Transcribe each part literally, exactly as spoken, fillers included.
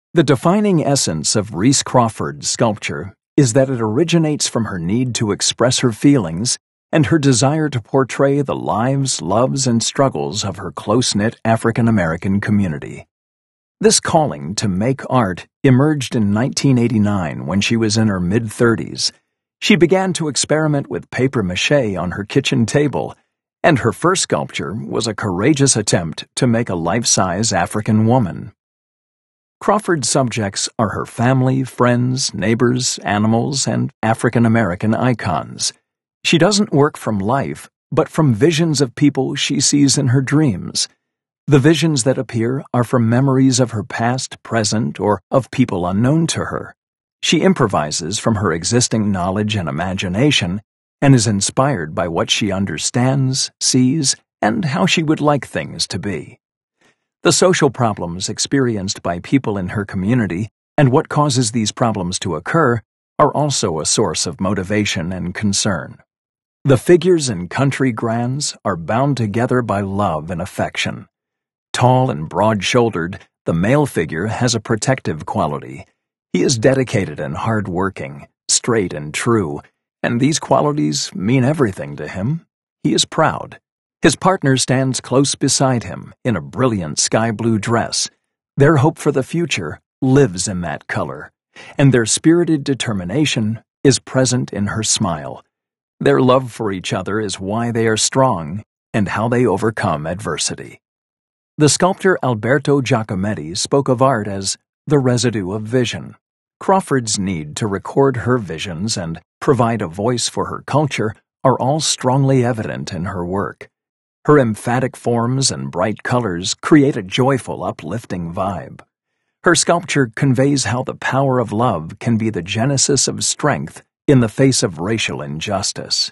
The defining essence of Reese Crawford's sculpture is that it originates from her need to express her feelings and her desire to portray the lives, loves, and struggles of her close-knit African-American community. This calling to make art emerged in nineteen eighty-nine when she was in her mid-thirties. She began to experiment with papier-mâché on her kitchen table, and her first sculpture was a courageous attempt to make a life-size African woman. Crawford's subjects are her family, friends, neighbors, animals, and African-American icons. She doesn't work from life, but from visions of people she sees in her dreams. The visions that appear are from memories of her past, present, or of people unknown to her. She improvises from her existing knowledge and imagination and is inspired by what she understands, sees, and how she would like things to be. The social problems experienced by people in her community and what causes these problems to occur are also a source of motivation and concern. The figures in Country Grands are bound together by love and affection. Tall and broad-shouldered, the male figure has a protective quality. He is dedicated and hard-working, straight and true, and these qualities mean everything to him. He is proud. His partner stands close beside him in a brilliant sky-blue dress. Their hope for the future lives in that color, and their spirited determination is present in her smile. Their love for each other is why they are strong and how they overcome adversity. The sculptor Alberto Giacometti spoke of art as the residue of vision. Crawford's need to record her visions and provide a voice for her culture are all strongly evident in her work. Her emphatic forms and bright colors create a joyful, uplifting vibe. Her sculpture conveys how the power of love can be the genesis of strength in the face of racial injustice.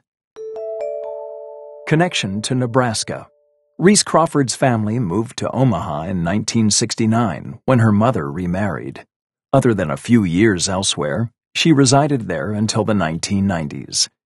Connection to Nebraska. Reese Crawford's family moved to Omaha in nineteen sixty-nine when her mother remarried. Other than a few years elsewhere, she resided there until the nineteen nineties.